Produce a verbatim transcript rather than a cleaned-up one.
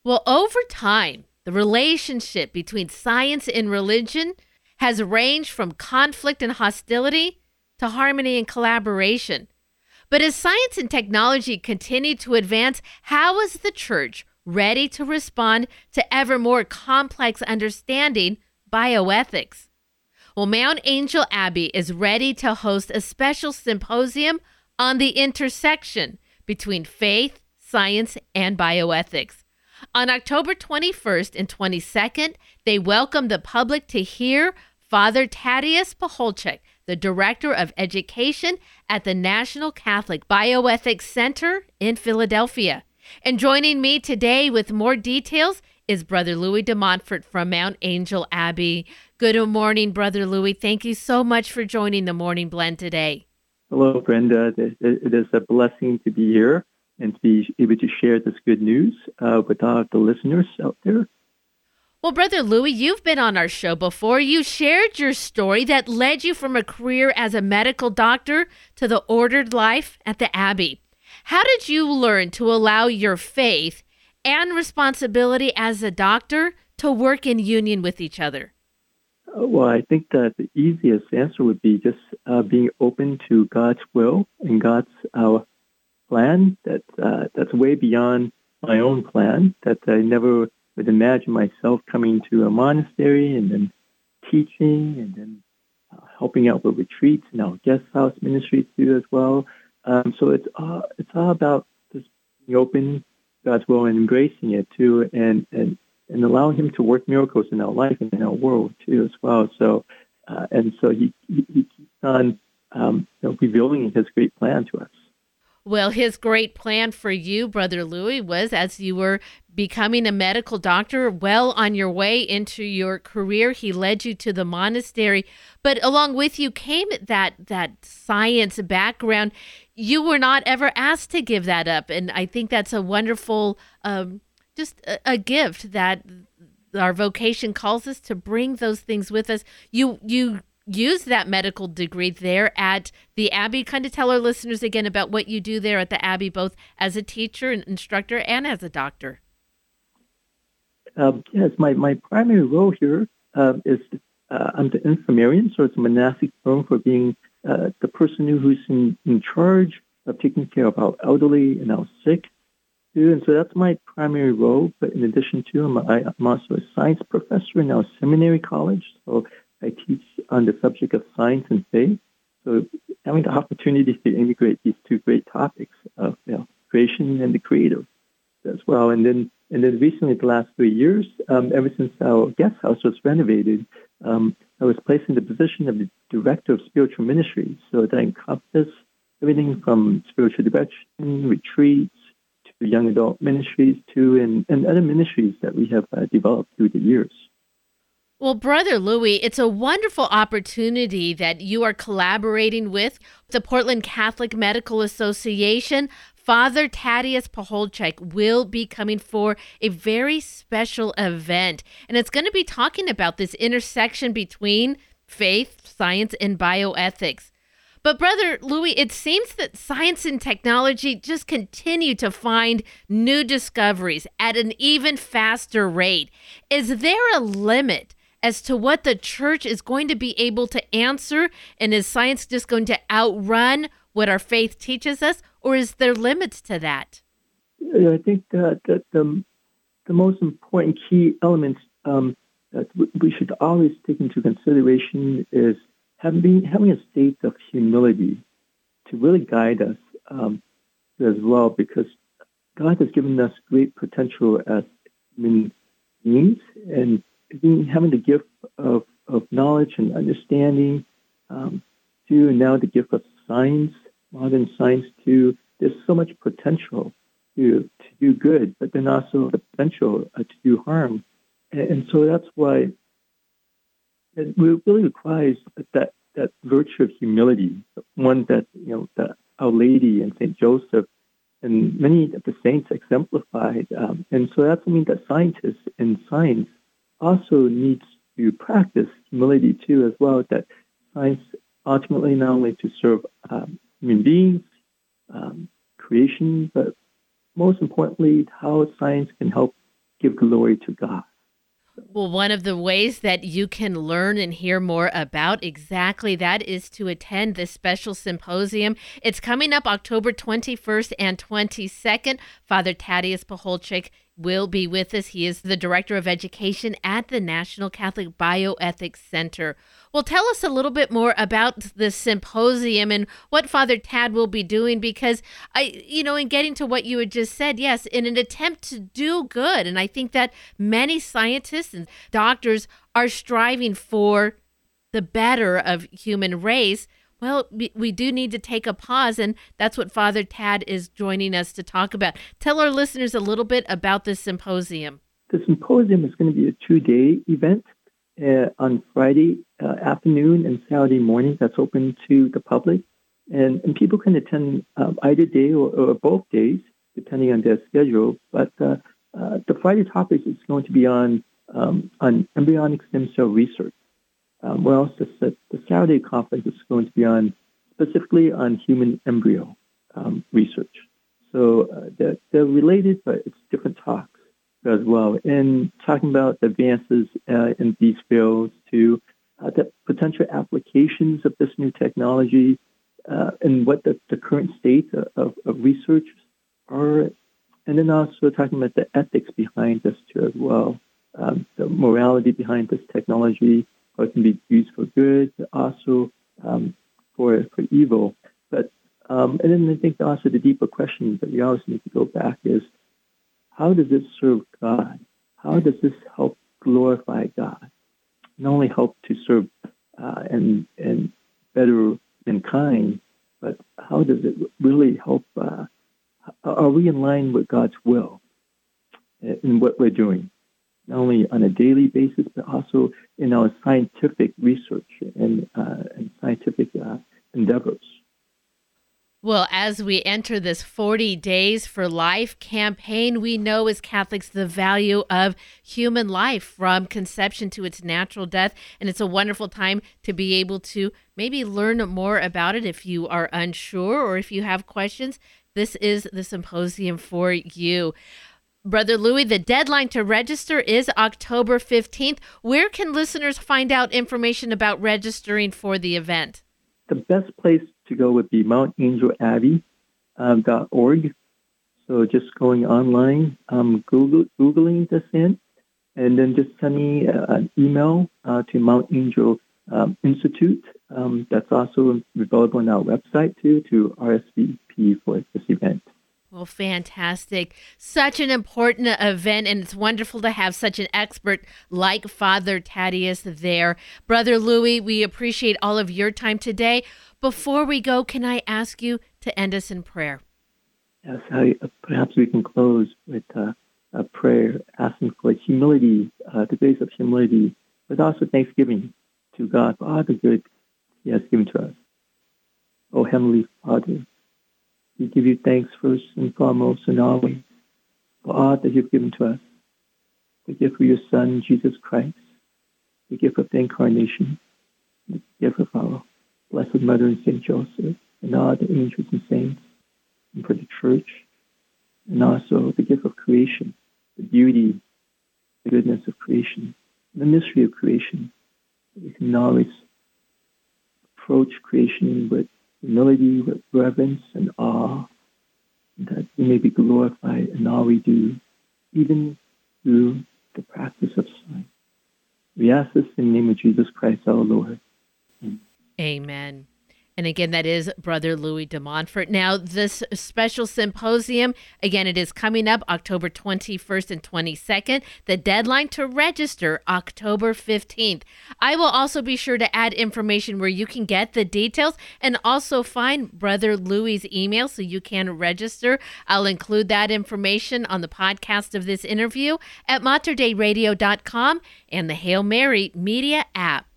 Well, over time, the relationship between science and religion has ranged from conflict and hostility to harmony and collaboration. But as science and technology continue to advance, how is the church ready to respond to ever more complex understanding bioethics? Well, Mount Angel Abbey is ready to host a special symposium on the intersection between faith, science, and bioethics. On October twenty-first and twenty-second, they welcome the public to hear Father Tadeusz Pacholczyk, the Director of Education at the National Catholic Bioethics Center in Philadelphia. And joining me today with more details is Brother Louis de Montfort from Mount Angel Abbey. Good morning, Brother Louis. Thank you so much for joining the Morning Blend today. Hello, Brenda. It is a blessing to be here and to be able to share this good news uh, with all the listeners out there. Well, Brother Louis, you've been on our show before. You shared your story that led you from a career as a medical doctor to the ordered life at the Abbey. How did you learn to allow your faith and responsibility as a doctor to work in union with each other? Well, I think that the easiest answer would be just uh, being open to God's will and God's uh, plan that uh, that's way beyond my own plan, that I never would imagine myself coming to a monastery and then teaching and then uh, helping out with retreats and our guest house ministry too as well. Um, so it's all, it's all about just being open to God's will and embracing it too, and, and, and allowing Him to work miracles in our life and in our world too as well. So uh, and so He, he, he keeps on um, you know, revealing His great plan to us. Well, His great plan for you, Brother Louis, was as you were becoming a medical doctor, well on your way into your career, He led you to the monastery. But along with you came that that science background. You were not ever asked to give that up. And I think that's a wonderful, um, just a, a gift that our vocation calls us to bring those things with us. You, you, use that medical degree there at the Abbey. Kind of tell our listeners again about what you do there at the Abbey, both as a teacher and instructor and as a doctor. Um, yes, my, my primary role here uh, is uh, I'm the infirmarian, so it's a monastic term for being uh, the person who's in, in charge of taking care of our elderly and our sick. Too. And so that's my primary role. But in addition to, I'm, I, I'm also a science professor in our seminary college. So I teach on the subject of science and faith. So having the opportunity to integrate these two great topics of you know, creation and the creative as well. And then and then recently, the last three years, um, ever since our guest house was renovated, um, I was placed in the position of the director of spiritual ministries. So that encompasses everything from spiritual direction, retreats, to young adult ministries, to and, and other ministries that we have uh, developed through the years. Well, Brother Louis, it's a wonderful opportunity that you are collaborating with the Portland Catholic Medical Association. Father Tadeusz Pacholczyk will be coming for a very special event, and it's going to be talking about this intersection between faith, science, and bioethics. But Brother Louis, it seems that science and technology just continue to find new discoveries at an even faster rate. Is there a limit as to what the church is going to be able to answer? And is science just going to outrun what our faith teaches us? Or is there limits to that? I think that, that the, the most important key elements um, that we should always take into consideration is having, having a state of humility to really guide us um, as well, because God has given us great potential as human beings, and being, having the gift of, of knowledge and understanding, um, too, and now the gift of science, modern science, too. There's so much potential to to do good, but then also the potential uh, to do harm. And, and so that's why it really requires that, that virtue of humility, one that, you know, that Our Lady and Saint Joseph and many of the saints exemplified. Um, and so that's something that scientists in science also needs to practice humility too as well, that science ultimately not only to serve um, human beings, um, creation, but most importantly, how science can help give glory to God. Well, one of the ways that you can learn and hear more about exactly that is to attend this special symposium. It's coming up October twenty-first and twenty-second. Father Tadeusz Pacholczyk will be with us. He is the Director of Education at the National Catholic Bioethics Center. Well, tell us a little bit more about the symposium and what Father Tad will be doing, because I, you know, in getting to what you had just said, yes, in an attempt to do good. And I think that many scientists and doctors are striving for the better of human race. Well, we do need to take a pause, and that's what Father Tad is joining us to talk about. Tell our listeners a little bit about this symposium. The symposium is going to be a two-day event uh, on Friday uh, afternoon and Saturday morning. That's open to the public, and, and people can attend um, either day or, or both days, depending on their schedule. But uh, uh, the Friday topic is going to be on um, on embryonic stem cell research. Um, well, also the, the Saturday conference is going to be on specifically on human embryo um, research. So uh, they're, they're related, but it's different talks as well. And talking about the advances uh, in these fields to uh, the potential applications of this new technology uh, and what the, the current state of, of research are. And then also talking about the ethics behind this too as well, um, the morality behind this technology. Or it can be used for good, but also um, for for evil. But um, and then I think also the deeper question that we always need to go back is, how does this serve God? How does this help glorify God? Not only help to serve uh, and and better mankind, but how does it really help? Uh, are we in line with God's will in what we're doing? Not only on a daily basis, but also in our scientific research and, uh, and scientific uh, endeavors. Well, as we enter this forty Days for Life campaign, we know as Catholics the value of human life from conception to its natural death. And it's a wonderful time to be able to maybe learn more about it if you are unsure or if you have questions. This is the symposium for you. Brother Louis, the deadline to register is October fifteenth. Where can listeners find out information about registering for the event? The best place to go would be mount angel abbey dot org. So just going online, um, Google, Googling this in, and then just send me uh, an email uh, to Mount Angel um, Institute. Um, that's also available on our website, too, to R S V P for this event. Well, fantastic. Such an important event, and it's wonderful to have such an expert like Father Tadeusz there. Brother Louis, we appreciate all of your time today. Before we go, can I ask you to end us in prayer? Yes, I, uh, perhaps we can close with uh, a prayer asking for humility, uh, the grace of humility, but also thanksgiving to God for all the good He has given to us. Oh, Heavenly Father, we give you thanks first and foremost and always for all that you've given to us. The gift of your Son, Jesus Christ, the gift of the Incarnation, the gift of our Blessed Mother and Saint Joseph, and all the angels and saints, and for the Church, and also the gift of creation, the beauty, the goodness of creation, the mystery of creation. We can always approach creation with humility, with reverence and awe, that we may be glorified in all we do, even through the practice of science. We ask this in the name of Jesus Christ our Lord. Amen. Amen. And again, that is Brother Louis de Montfort. Now, this special symposium, again, it is coming up October twenty-first and twenty-second. The deadline to register, October fifteenth. I will also be sure to add information where you can get the details and also find Brother Louis's email so you can register. I'll include that information on the podcast of this interview at mater dei radio dot com and the Hail Mary Media app.